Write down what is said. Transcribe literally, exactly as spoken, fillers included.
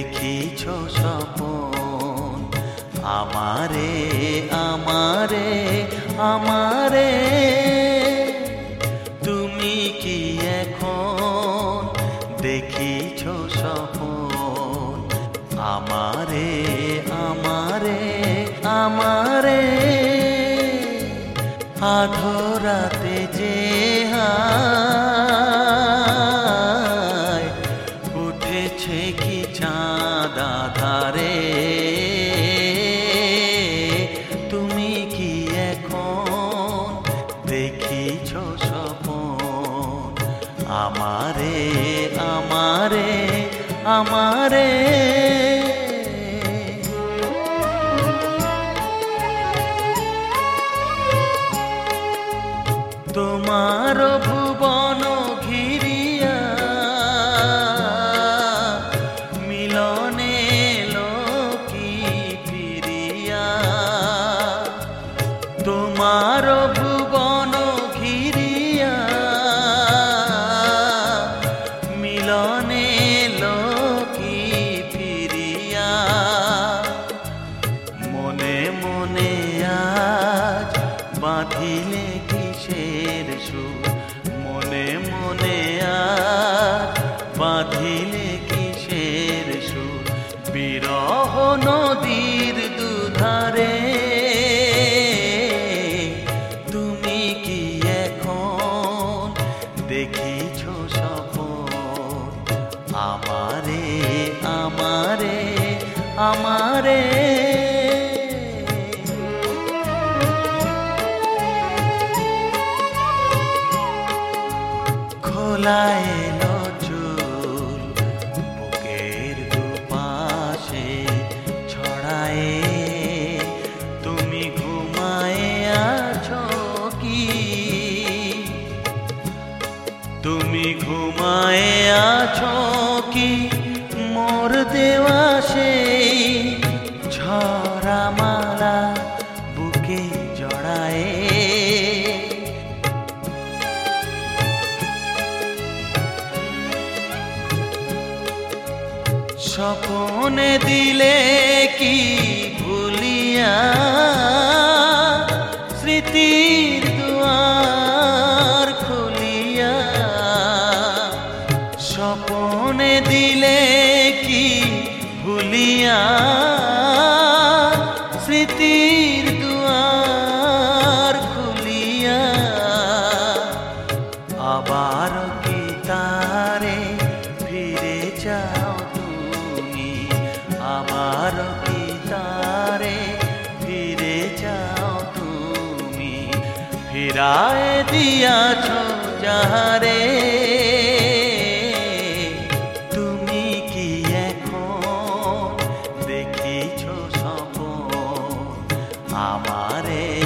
দেখিছ স্বপন আমারে আমারে আমারে তুমি কি এখন দেখিছ স্বপন আমারে আমারে আমারে আধরাতে যে হায় উঠেছে কি চাঁদ আধারে তুমি কি এখন দেখিছ স্বপন আমারে আমারে আমারে তোমার ভুবন ঘিরিয়া মিলনে লোকি ফিরিয়া তোমার ভুবন ঘিরিয়া মিলনে লোকি ফিরিয়া মনে মনে আজ বাঁধিলে কিসের সুর মনে মনে আজ বাঁধিলে কিসের সুর বিরহ নদীর দুধারে তুমি কি এখন দেখিছ স্বপন আমারে আমারে আমারে খোলা এলো চুল বুকের দুপাশে ছড়ায়ে তুমি ঘুমায়ে আছো কি তুমি ঘুমায়ে আছো কি মোর দেওয়া সেই ঝরা মালা বুকে জড়ায়ে স্বপনে দিলে কি ভুলিয়া স্মৃতির দুয়ার খুলিয়া স্বপনে দিলে কি ভুলিয়া স্মৃতির দুয়ার খুলিয়া আবার কি তারে ফিরে যাও আবার কি তারে ফিরে যাও তুমি ফিরায় দিয়াছ যাহারে তুমি কি এখন দেখিছ স্বপন আমারে